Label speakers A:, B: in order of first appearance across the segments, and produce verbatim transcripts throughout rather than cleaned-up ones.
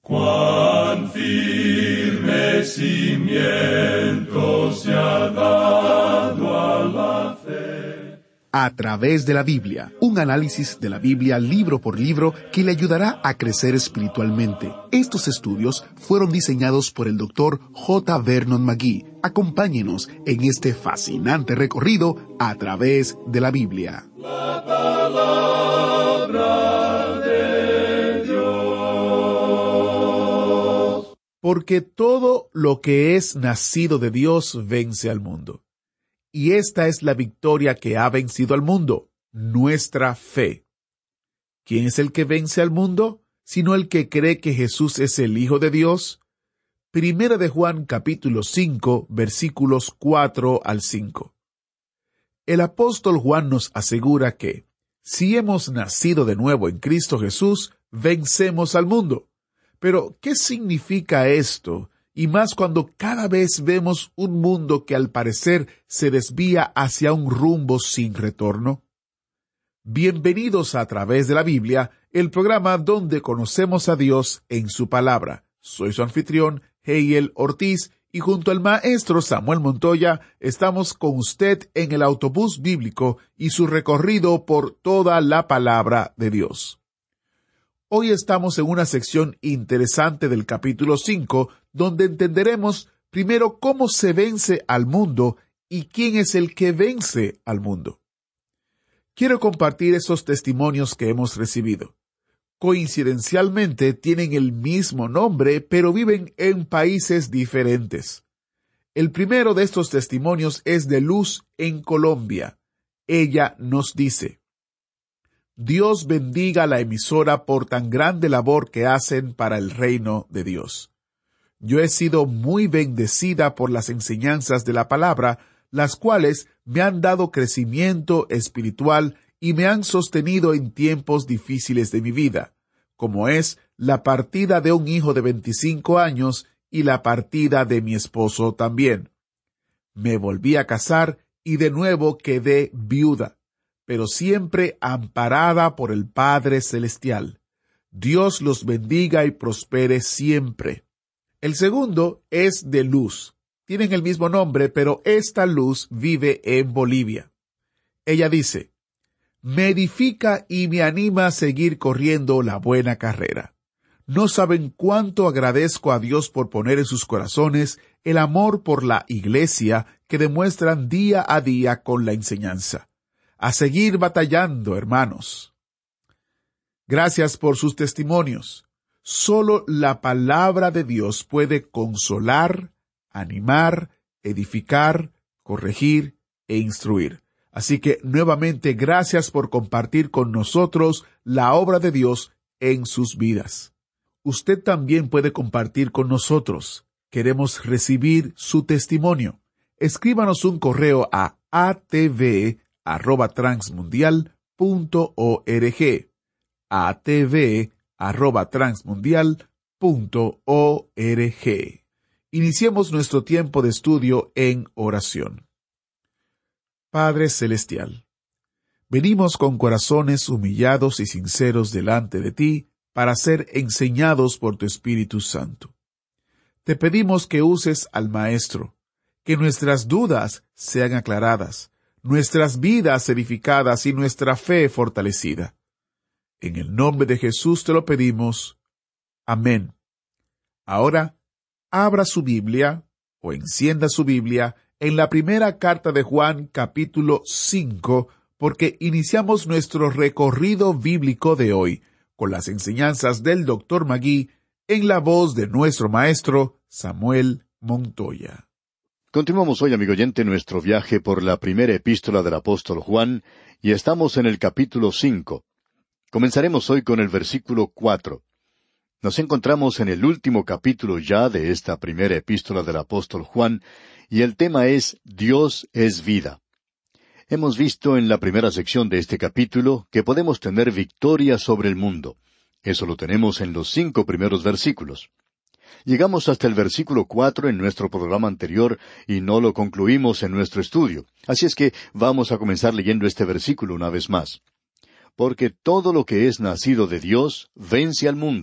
A: Cuán firme cimiento se ha dado a la fe.
B: A través de la Biblia, un análisis de la Biblia libro por libro que le ayudará a crecer espiritualmente. Estos estudios fueron diseñados por el doctor J. Vernon McGee. Acompáñenos en este fascinante recorrido a través de la Biblia.
A: La palabra de Dios.
B: Porque todo lo que es nacido de Dios vence al mundo. Y esta es la victoria que ha vencido al mundo, nuestra fe. ¿Quién es el que vence al mundo? Sino el que cree que Jesús es el Hijo de Dios. Primera de Juan capítulo cinco, versículos cuatro al cinco. El apóstol Juan nos asegura que, si hemos nacido de nuevo en Cristo Jesús, vencemos al mundo. Pero, ¿qué significa esto? Y más cuando cada vez vemos un mundo que al parecer se desvía hacia un rumbo sin retorno. Bienvenidos a través de la Biblia, el programa donde conocemos a Dios en su palabra. Soy su anfitrión, Heiel Ortiz, y junto al maestro Samuel Montoya, estamos con usted en el autobús bíblico y su recorrido por toda la palabra de Dios. Hoy estamos en una sección interesante del capítulo cinco, donde entenderemos primero cómo se vence al mundo y quién es el que vence al mundo. Quiero compartir esos testimonios que hemos recibido. Coincidencialmente tienen el mismo nombre, pero viven en países diferentes. El primero de estos testimonios es de Luz en Colombia. Ella nos dice: Dios bendiga a la emisora por tan grande labor que hacen para el reino de Dios. Yo he sido muy bendecida por las enseñanzas de la palabra, las cuales me han dado crecimiento espiritual y me han sostenido en tiempos difíciles de mi vida, como es la partida de un hijo de veinticinco años y la partida de mi esposo también. Me volví a casar y de nuevo quedé viuda, pero siempre amparada por el Padre Celestial. Dios los bendiga y prospere siempre. El segundo es de Luz. Tienen el mismo nombre, pero esta Luz vive en Bolivia. Ella dice: me edifica y me anima a seguir corriendo la buena carrera. No saben cuánto agradezco a Dios por poner en sus corazones el amor por la iglesia que demuestran día a día con la enseñanza. A seguir batallando, hermanos. Gracias por sus testimonios. Solo la palabra de Dios puede consolar, animar, edificar, corregir e instruir. Así que, nuevamente, gracias por compartir con nosotros la obra de Dios en sus vidas. Usted también puede compartir con nosotros. Queremos recibir su testimonio. Escríbanos un correo a a t v arroba transmundial punto org. a t v arroba transmundial punto org. Iniciemos nuestro tiempo de estudio en oración. Padre Celestial, venimos con corazones humillados y sinceros delante de ti para ser enseñados por tu Espíritu Santo. Te pedimos que uses al Maestro, que nuestras dudas sean aclaradas, nuestras vidas edificadas y nuestra fe fortalecida. En el nombre de Jesús te lo pedimos. Amén. Ahora, abra su Biblia, o encienda su Biblia, en la primera carta de Juan, capítulo cinco, porque iniciamos nuestro recorrido bíblico de hoy, con las enseñanzas del doctor McGee, en la voz de nuestro maestro, Samuel Montoya.
C: Continuamos hoy, amigo oyente, nuestro viaje por la primera epístola del apóstol Juan, y estamos en el capítulo cinco. Comenzaremos hoy con el versículo cuatro. Nos encontramos en el último capítulo ya de esta primera epístola del apóstol Juan, y el tema es Dios es vida. Hemos visto en la primera sección de este capítulo que podemos tener victoria sobre el mundo. Eso lo tenemos en los cinco primeros versículos. Llegamos hasta el versículo cuatro en nuestro programa anterior y no lo concluimos en nuestro estudio. Así es que vamos a comenzar leyendo este versículo una vez más. Porque todo lo que es nacido de Dios vence al mundo,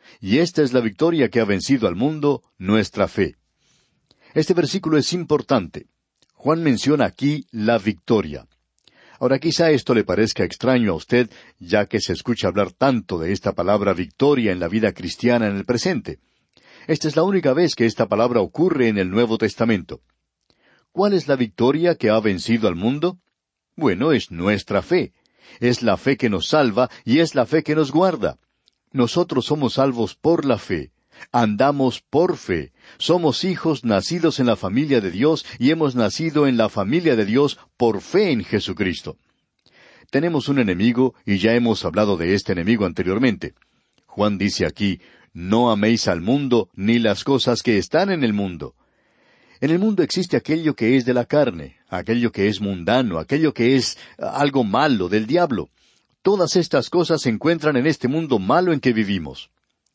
C: Y esta es la victoria que ha vencido al mundo, nuestra fe. Este versículo es importante. Juan menciona aquí la victoria. Ahora quizá esto le parezca extraño a usted, ya que se escucha hablar tanto de esta palabra victoria en la vida cristiana en el presente. Esta es la única vez que esta palabra ocurre en el Nuevo Testamento. ¿Cuál es la victoria que ha vencido al mundo? Bueno, es nuestra fe. Es la fe que nos salva y es la fe que nos guarda. Nosotros somos salvos por la fe. Andamos por fe. Somos hijos nacidos en la familia de Dios y hemos nacido en la familia de Dios por fe en Jesucristo. Tenemos un enemigo y ya hemos hablado de este enemigo anteriormente. Juan dice aquí, no améis al mundo ni las cosas que están en el mundo. En el mundo existe aquello que es de la carne, aquello que es mundano, aquello que es algo malo del diablo. Todas estas cosas se encuentran en este mundo malo en que vivimos.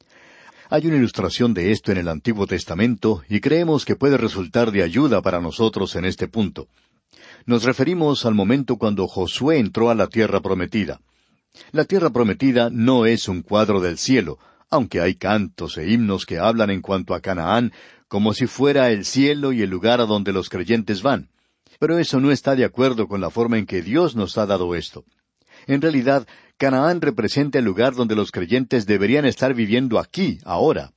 C: Hay una ilustración de esto en el Antiguo Testamento y creemos que puede resultar de ayuda para nosotros en este punto. Nos referimos al momento cuando Josué entró a la tierra prometida. La tierra prometida no es un cuadro del cielo, aunque hay cantos e himnos que hablan en cuanto a Canaán, como si fuera el cielo y el lugar a donde los creyentes van. Pero eso no está de acuerdo con la forma en que Dios nos ha dado esto. En realidad, Canaán representa el lugar donde los creyentes deberían estar viviendo aquí, ahora.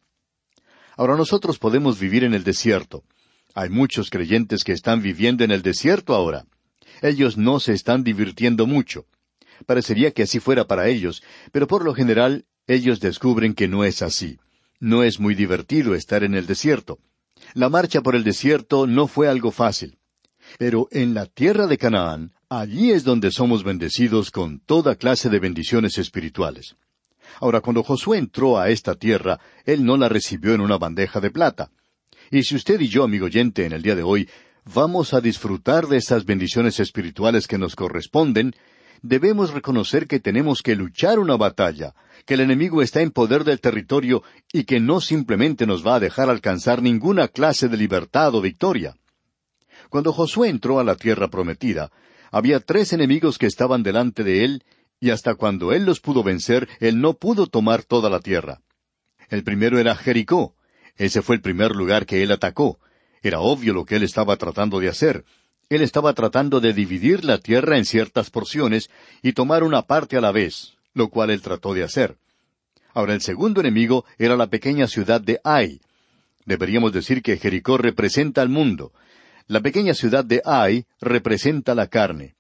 C: Ahora nosotros podemos vivir en el desierto. Hay muchos creyentes que están viviendo en el desierto ahora. Ellos no se están divirtiendo mucho. Parecería que así fuera para ellos, pero por lo general ellos descubren que no es así. No es muy divertido estar en el desierto. La marcha por el desierto no fue algo fácil. Pero en la tierra de Canaán, allí es donde somos bendecidos con toda clase de bendiciones espirituales. Ahora, cuando Josué entró a esta tierra, él no la recibió en una bandeja de plata. Y si usted y yo, amigo oyente, en el día de hoy, vamos a disfrutar de estas bendiciones espirituales que nos corresponden, debemos reconocer que tenemos que luchar una batalla, que el enemigo está en poder del territorio y que no simplemente nos va a dejar alcanzar ninguna clase de libertad o victoria. Cuando Josué entró a la tierra prometida, había tres enemigos que estaban delante de él, y hasta cuando él los pudo vencer, él no pudo tomar toda la tierra. El primero era Jericó. Ese fue el primer lugar que él atacó. Era obvio lo que él estaba tratando de hacer. Él estaba tratando de dividir la tierra en ciertas porciones y tomar una parte a la vez, lo cual él trató de hacer. Ahora, el segundo enemigo era la pequeña ciudad de Ai. Deberíamos decir que Jericó representa al mundo. La pequeña ciudad de Ai representa la carne.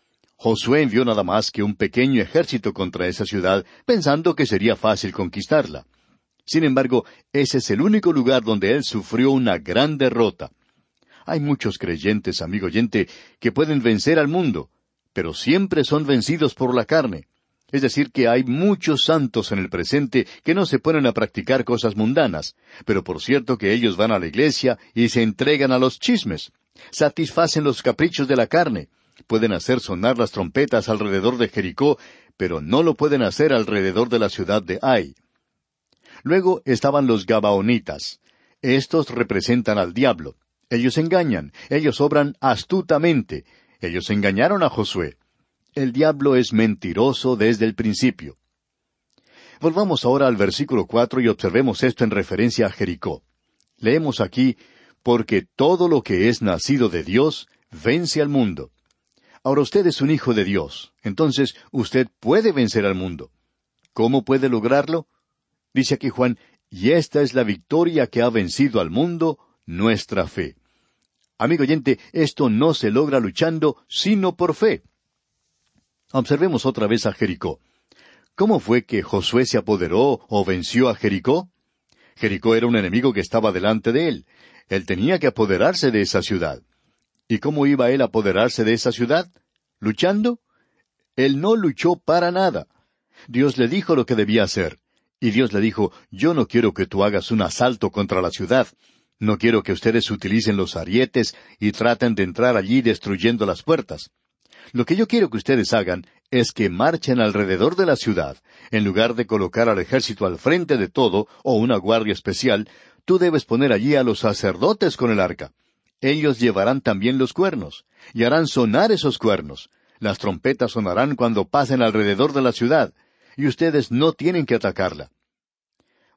C: Josué envió nada más que un pequeño ejército contra esa ciudad, pensando que sería fácil conquistarla. Sin embargo, ese es el único lugar donde él sufrió una gran derrota. Hay muchos creyentes, amigo oyente, que pueden vencer al mundo, pero siempre son vencidos por la carne. Es decir, que hay muchos santos en el presente que no se ponen a practicar cosas mundanas, pero por cierto que ellos van a la iglesia y se entregan a los chismes. Satisfacen los caprichos de la carne. Pueden hacer sonar las trompetas alrededor de Jericó, pero no lo pueden hacer alrededor de la ciudad de Ai. Luego estaban los Gabaonitas. Estos representan al diablo. Ellos engañan, ellos obran astutamente. Ellos engañaron a Josué. El diablo es mentiroso desde el principio. Volvamos ahora al versículo cuatro y observemos esto en referencia a Jericó. Leemos aquí, porque todo lo que es nacido de Dios vence al mundo. Ahora usted es un hijo de Dios, entonces usted puede vencer al mundo. ¿Cómo puede lograrlo? Dice aquí Juan, y esta es la victoria que ha vencido al mundo, nuestra fe. Amigo oyente, esto no se logra luchando, sino por fe. Observemos otra vez a Jericó. ¿Cómo fue que Josué se apoderó o venció a Jericó? Jericó era un enemigo que estaba delante de él. Él tenía que apoderarse de esa ciudad. ¿Y cómo iba él a apoderarse de esa ciudad? ¿Luchando? Él no luchó para nada. Dios le dijo lo que debía hacer. Y Dios le dijo, yo no quiero que tú hagas un asalto contra la ciudad. No quiero que ustedes utilicen los arietes y traten de entrar allí destruyendo las puertas. Lo que yo quiero que ustedes hagan es que marchen alrededor de la ciudad. En lugar de colocar al ejército al frente de todo, o una guardia especial, tú debes poner allí a los sacerdotes con el arca. Ellos llevarán también los cuernos, y harán sonar esos cuernos. Las trompetas sonarán cuando pasen alrededor de la ciudad, y ustedes no tienen que atacarla.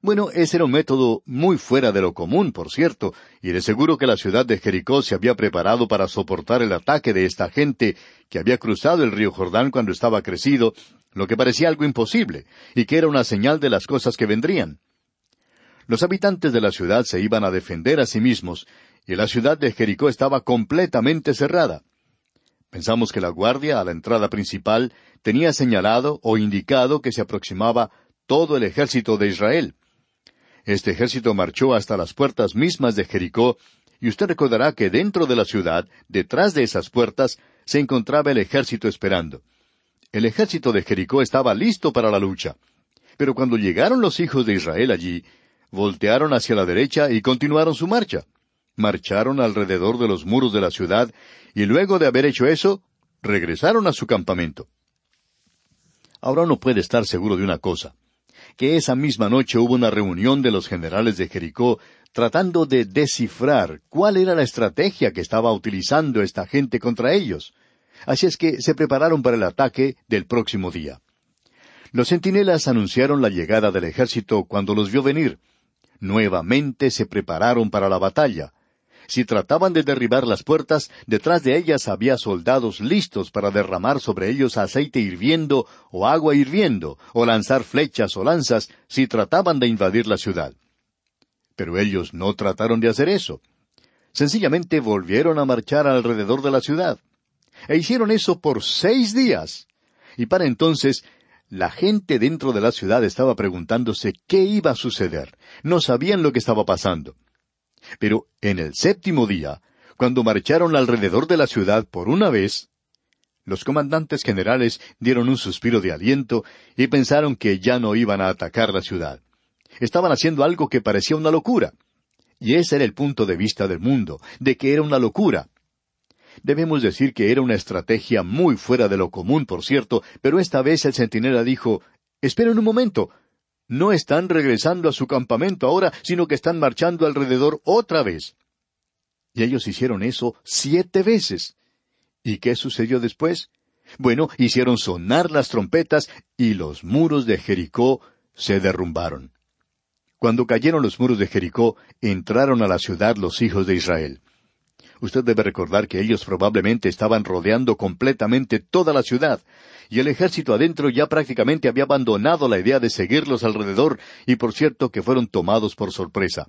C: Bueno, ese era un método muy fuera de lo común, por cierto, y de seguro que la ciudad de Jericó se había preparado para soportar el ataque de esta gente que había cruzado el río Jordán cuando estaba crecido, lo que parecía algo imposible, y que era una señal de las cosas que vendrían. Los habitantes de la ciudad se iban a defender a sí mismos, y la ciudad de Jericó estaba completamente cerrada. Pensamos que la guardia a la entrada principal tenía señalado o indicado que se aproximaba todo el ejército de Israel. Este ejército marchó hasta las puertas mismas de Jericó, y usted recordará que dentro de la ciudad, detrás de esas puertas, se encontraba el ejército esperando. El ejército de Jericó estaba listo para la lucha. Pero cuando llegaron los hijos de Israel allí, voltearon hacia la derecha y continuaron su marcha. Marcharon alrededor de los muros de la ciudad, y luego de haber hecho eso, regresaron a su campamento. Ahora uno puede estar seguro de una cosa, que esa misma noche hubo una reunión de los generales de Jericó tratando de descifrar cuál era la estrategia que estaba utilizando esta gente contra ellos. Así es que se prepararon para el ataque del próximo día. Los centinelas anunciaron la llegada del ejército cuando los vio venir. Nuevamente se prepararon para la batalla. Si trataban de derribar las puertas, detrás de ellas había soldados listos para derramar sobre ellos aceite hirviendo o agua hirviendo, o lanzar flechas o lanzas si trataban de invadir la ciudad. Pero ellos no trataron de hacer eso. Sencillamente volvieron a marchar alrededor de la ciudad. E hicieron eso por seis días. Y para entonces, la gente dentro de la ciudad estaba preguntándose qué iba a suceder. No sabían lo que estaba pasando. Pero en el séptimo día, cuando marcharon alrededor de la ciudad por una vez, los comandantes generales dieron un suspiro de aliento y pensaron que ya no iban a atacar la ciudad. Estaban haciendo algo que parecía una locura. Y ese era el punto de vista del mundo, de que era una locura. Debemos decir que era una estrategia muy fuera de lo común, por cierto, pero esta vez el centinela dijo, «Esperen un momento. No están regresando a su campamento ahora, sino que están marchando alrededor otra vez». Y ellos hicieron eso siete veces. ¿Y qué sucedió después? Bueno, hicieron sonar las trompetas y los muros de Jericó se derrumbaron. Cuando cayeron los muros de Jericó, entraron a la ciudad los hijos de Israel. Usted debe recordar que ellos probablemente estaban rodeando completamente toda la ciudad, y el ejército adentro ya prácticamente había abandonado la idea de seguirlos alrededor, y por cierto que fueron tomados por sorpresa.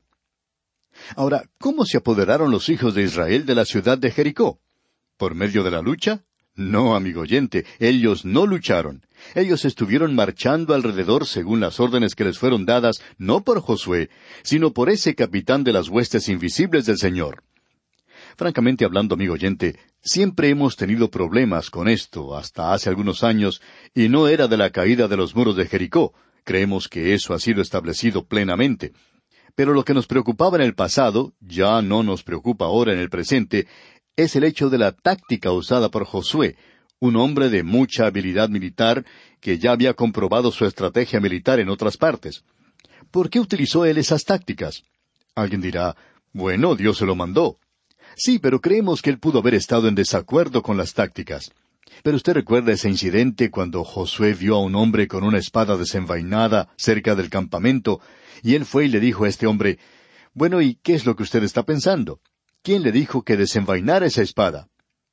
C: Ahora, ¿cómo se apoderaron los hijos de Israel de la ciudad de Jericó? ¿Por medio de la lucha? No, amigo oyente, ellos no lucharon. Ellos estuvieron marchando alrededor según las órdenes que les fueron dadas, no por Josué, sino por ese capitán de las huestes invisibles del Señor. Francamente hablando, amigo oyente, siempre hemos tenido problemas con esto hasta hace algunos años, y no era de la caída de los muros de Jericó. Creemos que eso ha sido establecido plenamente. Pero lo que nos preocupaba en el pasado, ya no nos preocupa ahora en el presente, es el hecho de la táctica usada por Josué, un hombre de mucha habilidad militar que ya había comprobado su estrategia militar en otras partes. ¿Por qué utilizó él esas tácticas? Alguien dirá, bueno, Dios se lo mandó. Sí, pero creemos que él pudo haber estado en desacuerdo con las tácticas. Pero usted recuerda ese incidente cuando Josué vio a un hombre con una espada desenvainada cerca del campamento, y él fue y le dijo a este hombre, bueno, ¿y qué es lo que usted está pensando? ¿Quién le dijo que desenvainara esa espada?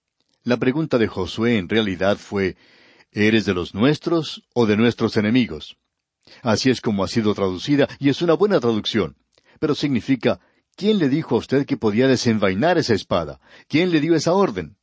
C: La pregunta de Josué en realidad fue, ¿eres de los nuestros o de nuestros enemigos? Así es como ha sido traducida, y es una buena traducción. Pero significa, ¿quién le dijo a usted que podía desenvainar esa espada? ¿Quién le dio esa orden?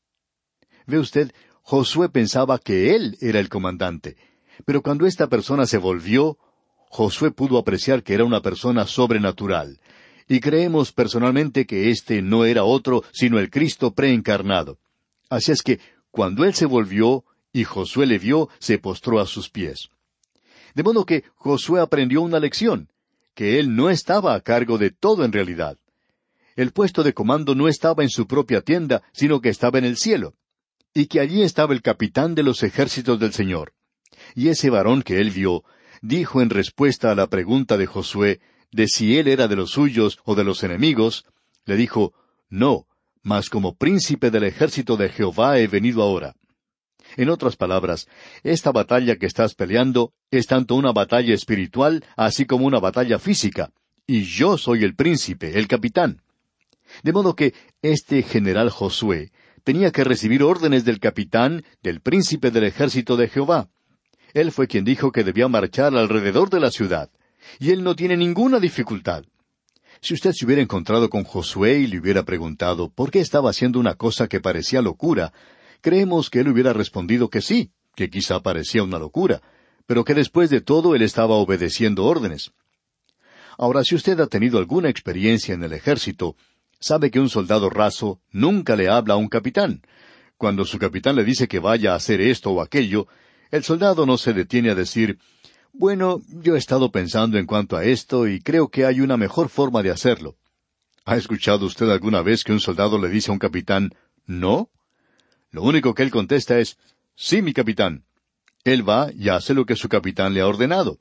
C: Ve usted, Josué pensaba que él era el comandante. Pero cuando esta persona se volvió, Josué pudo apreciar que era una persona sobrenatural. Y creemos personalmente que éste no era otro sino el Cristo preencarnado. Así es que, cuando él se volvió y Josué le vio, se postró a sus pies. De modo que Josué aprendió una lección, que él no estaba a cargo de todo en realidad. El puesto de comando no estaba en su propia tienda, sino que estaba en el cielo, y que allí estaba el capitán de los ejércitos del Señor. Y ese varón que él vio, dijo en respuesta a la pregunta de Josué, de si él era de los suyos o de los enemigos, le dijo, no, mas como príncipe del ejército de Jehová he venido ahora. En otras palabras, esta batalla que estás peleando es tanto una batalla espiritual así como una batalla física, y yo soy el príncipe, el capitán. De modo que este general Josué tenía que recibir órdenes del capitán, del príncipe del ejército de Jehová. Él fue quien dijo que debía marchar alrededor de la ciudad, y él no tiene ninguna dificultad. Si usted se hubiera encontrado con Josué y le hubiera preguntado por qué estaba haciendo una cosa que parecía locura, creemos que él hubiera respondido que sí, que quizá parecía una locura, pero que después de todo él estaba obedeciendo órdenes. Ahora, si usted ha tenido alguna experiencia en el ejército, sabe que un soldado raso nunca le habla a un capitán. Cuando su capitán le dice que vaya a hacer esto o aquello, el soldado no se detiene a decir, «Bueno, yo he estado pensando en cuanto a esto y creo que hay una mejor forma de hacerlo». ¿Ha escuchado usted alguna vez que un soldado le dice a un capitán, «No»? Lo único que él contesta es, «Sí, mi capitán». Él va y hace lo que su capitán le ha ordenado.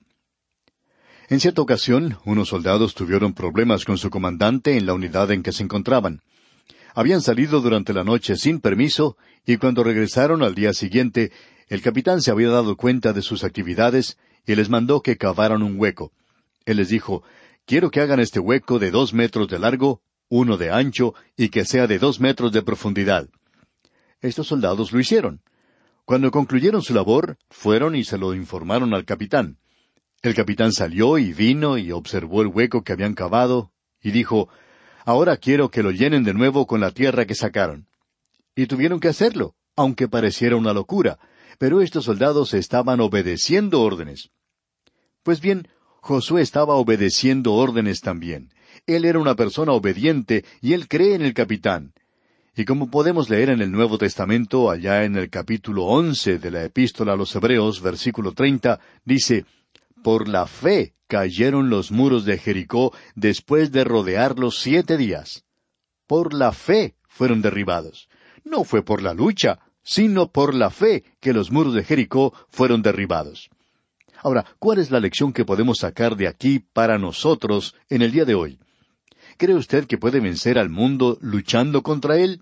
C: En cierta ocasión, unos soldados tuvieron problemas con su comandante en la unidad en que se encontraban. Habían salido durante la noche sin permiso, y cuando regresaron al día siguiente, el capitán se había dado cuenta de sus actividades y les mandó que cavaran un hueco. Él les dijo, «Quiero que hagan este hueco de dos metros de largo, uno de ancho, y que sea de dos metros de profundidad». Estos soldados lo hicieron. Cuando concluyeron su labor, fueron y se lo informaron al capitán. El capitán salió y vino y observó el hueco que habían cavado, y dijo, «Ahora quiero que lo llenen de nuevo con la tierra que sacaron». Y tuvieron que hacerlo, aunque pareciera una locura, pero estos soldados estaban obedeciendo órdenes. Pues bien, Josué estaba obedeciendo órdenes también. Él era una persona obediente y él cree en el capitán. Y como podemos leer en el Nuevo Testamento, allá en el capítulo once de la Epístola a los Hebreos, versículo treinta, dice, «Por la fe cayeron los muros de Jericó después de rodearlos siete días». Por la fe fueron derribados. No fue por la lucha, sino por la fe que los muros de Jericó fueron derribados. Ahora, ¿cuál es la lección que podemos sacar de aquí para nosotros en el día de hoy? ¿Cree usted que puede vencer al mundo luchando contra él?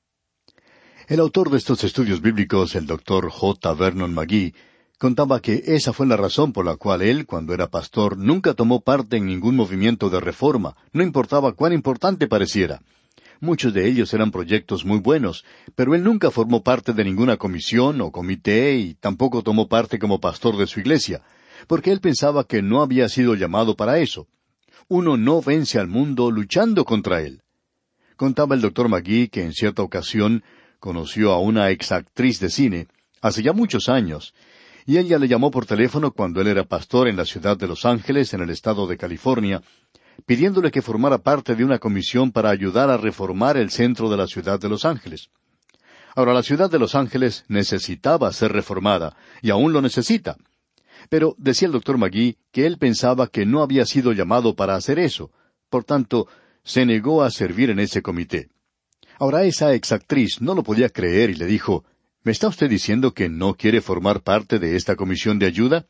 C: El autor de estos estudios bíblicos, el doctor J. Vernon McGee, contaba que esa fue la razón por la cual él, cuando era pastor, nunca tomó parte en ningún movimiento de reforma, no importaba cuán importante pareciera. Muchos de ellos eran proyectos muy buenos, pero él nunca formó parte de ninguna comisión o comité y tampoco tomó parte como pastor de su iglesia, porque él pensaba que no había sido llamado para eso. Uno no vence al mundo luchando contra él. Contaba el doctor McGee que en cierta ocasión conoció a una exactriz de cine, hace ya muchos años, y ella le llamó por teléfono cuando él era pastor en la ciudad de Los Ángeles, en el estado de California, pidiéndole que formara parte de una comisión para ayudar a reformar el centro de la ciudad de Los Ángeles. Ahora, la ciudad de Los Ángeles necesitaba ser reformada, y aún lo necesita. Pero decía el doctor McGee que él pensaba que no había sido llamado para hacer eso. Por tanto, se negó a servir en ese comité. Ahora, esa exactriz no lo podía creer y le dijo, «¿Me está usted diciendo que no quiere formar parte de esta comisión de ayuda?»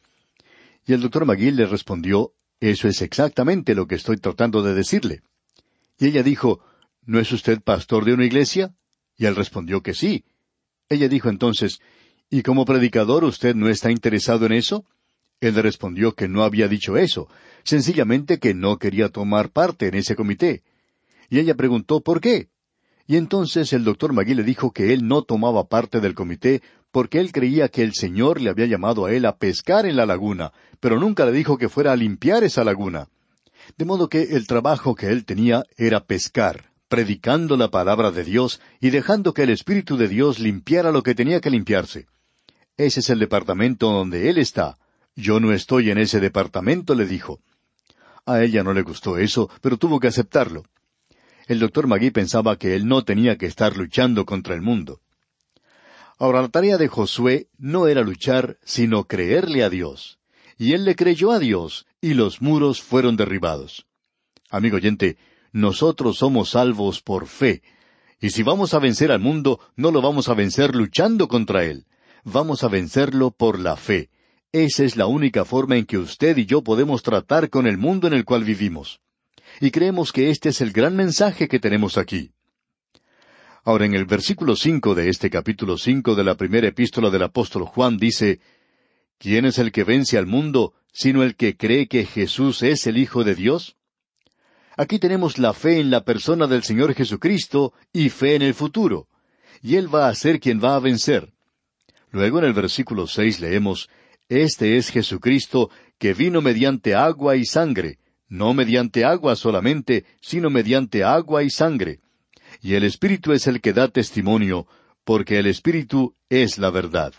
C: Y el doctor McGee le respondió, «Eso es exactamente lo que estoy tratando de decirle». Y ella dijo, «¿No es usted pastor de una iglesia?» Y él respondió que sí. Ella dijo entonces, «¿Y como predicador usted no está interesado en eso?» Él le respondió que no había dicho eso, sencillamente que no quería tomar parte en ese comité. Y ella preguntó, ¿por qué? Y entonces el doctor McGee le dijo que él no tomaba parte del comité porque él creía que el Señor le había llamado a él a pescar en la laguna, pero nunca le dijo que fuera a limpiar esa laguna. De modo que el trabajo que él tenía era pescar, predicando la palabra de Dios y dejando que el Espíritu de Dios limpiara lo que tenía que limpiarse. Ese es el departamento donde él está. Yo no estoy en ese departamento, le dijo. A ella no le gustó eso, pero tuvo que aceptarlo. El doctor McGee pensaba que él no tenía que estar luchando contra el mundo. Ahora, la tarea de Josué no era luchar, sino creerle a Dios. Y él le creyó a Dios, y los muros fueron derribados. Amigo oyente, nosotros somos salvos por fe. Y si vamos a vencer al mundo, no lo vamos a vencer luchando contra él. Vamos a vencerlo por la fe. Esa es la única forma en que usted y yo podemos tratar con el mundo en el cual vivimos. Y creemos que este es el gran mensaje que tenemos aquí. Ahora, en el versículo cinco de este capítulo cinco de la primera epístola del apóstol Juan dice, ¿quién es el que vence al mundo, sino el que cree que Jesús es el Hijo de Dios? Aquí tenemos la fe en la persona del Señor Jesucristo y fe en el futuro, y Él va a ser quien va a vencer. Luego en el versículo seis leemos, Este es Jesucristo, que vino mediante agua y sangre, no mediante agua solamente, sino mediante agua y sangre. Y el Espíritu es el que da testimonio, porque el Espíritu es la verdad.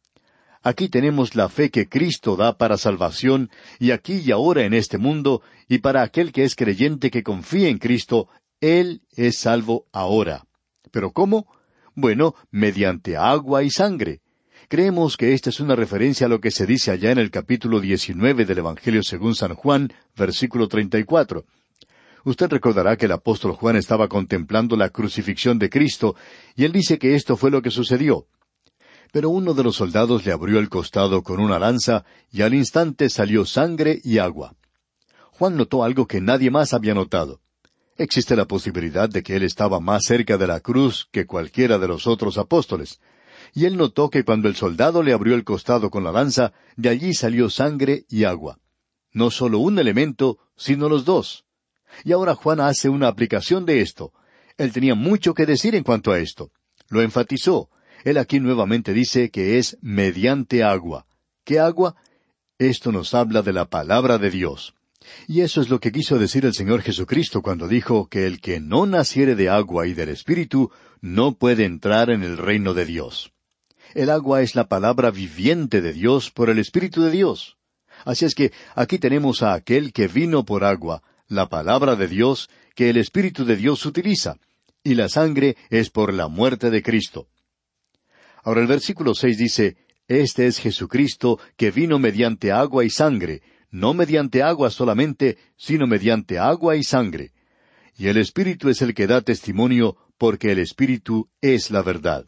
C: Aquí tenemos la fe que Cristo da para salvación, y aquí y ahora en este mundo, y para aquel que es creyente que confía en Cristo, Él es salvo ahora. ¿Pero cómo? Bueno, mediante agua y sangre. Creemos que esta es una referencia a lo que se dice allá en el capítulo diecinueve del Evangelio según San Juan, versículo treinta y cuatro. Usted recordará que el apóstol Juan estaba contemplando la crucifixión de Cristo, y él dice que esto fue lo que sucedió. Pero uno de los soldados le abrió el costado con una lanza, y al instante salió sangre y agua. Juan notó algo que nadie más había notado. Existe la posibilidad de que él estaba más cerca de la cruz que cualquiera de los otros apóstoles. Y él notó que cuando el soldado le abrió el costado con la lanza, de allí salió sangre y agua. No solo un elemento, sino los dos. Y ahora Juan hace una aplicación de esto. Él tenía mucho que decir en cuanto a esto. Lo enfatizó. Él aquí nuevamente dice que es mediante agua. ¿Qué agua? Esto nos habla de la palabra de Dios. Y eso es lo que quiso decir el Señor Jesucristo cuando dijo que el que no naciere de agua y del Espíritu no puede entrar en el reino de Dios. El agua es la palabra viviente de Dios por el Espíritu de Dios. Así es que aquí tenemos a aquel que vino por agua, la palabra de Dios, que el Espíritu de Dios utiliza, y la sangre es por la muerte de Cristo. Ahora el versículo seis dice, Este es Jesucristo, que vino mediante agua y sangre, no mediante agua solamente, sino mediante agua y sangre. Y el Espíritu es el que da testimonio, porque el Espíritu es la verdad.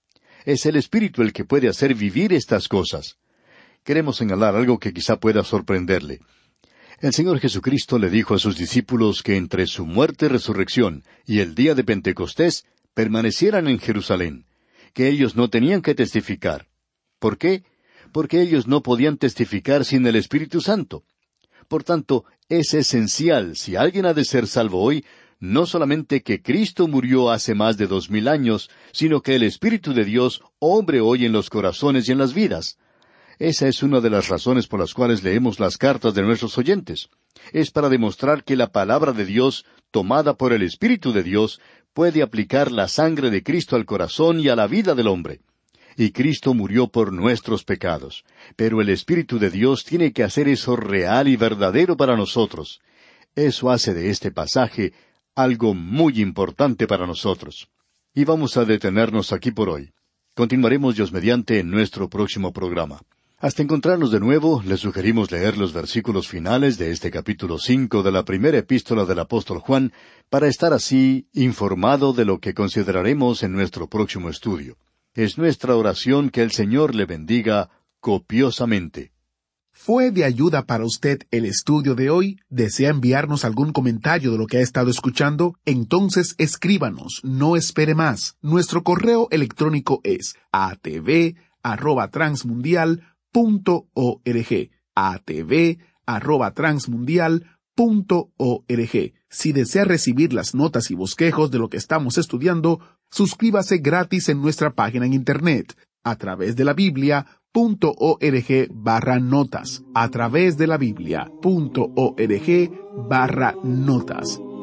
C: Es el Espíritu el que puede hacer vivir estas cosas. Queremos señalar algo que quizá pueda sorprenderle. El Señor Jesucristo le dijo a sus discípulos que entre su muerte y resurrección y el día de Pentecostés permanecieran en Jerusalén, que ellos no tenían que testificar. ¿Por qué? Porque ellos no podían testificar sin el Espíritu Santo. Por tanto, es esencial, si alguien ha de ser salvo hoy, no solamente que Cristo murió hace más de dos mil años, sino que el Espíritu de Dios obre hoy en los corazones y en las vidas. Esa es una de las razones por las cuales leemos las cartas de nuestros oyentes. Es para demostrar que la palabra de Dios, tomada por el Espíritu de Dios, puede aplicar la sangre de Cristo al corazón y a la vida del hombre. Y Cristo murió por nuestros pecados. Pero el Espíritu de Dios tiene que hacer eso real y verdadero para nosotros. Eso hace de este pasaje algo muy importante para nosotros. Y vamos a detenernos aquí por hoy. Continuaremos Dios mediante en nuestro próximo programa. Hasta encontrarnos de nuevo, les sugerimos leer los versículos finales de este capítulo cinco de la primera epístola del apóstol Juan, para estar así informado de lo que consideraremos en nuestro próximo estudio. Es nuestra oración que el Señor le bendiga copiosamente.
B: ¿Fue de ayuda para usted el estudio de hoy? ¿Desea enviarnos algún comentario de lo que ha estado escuchando? Entonces escríbanos, no espere más. Nuestro correo electrónico es a t v arroba transmundial punto org. a t v arroba transmundial punto org. Si desea recibir las notas y bosquejos de lo que estamos estudiando, suscríbase gratis en nuestra página en Internet, a través de la Biblia punto org barra notas, a través de la Biblia punto org barra notas.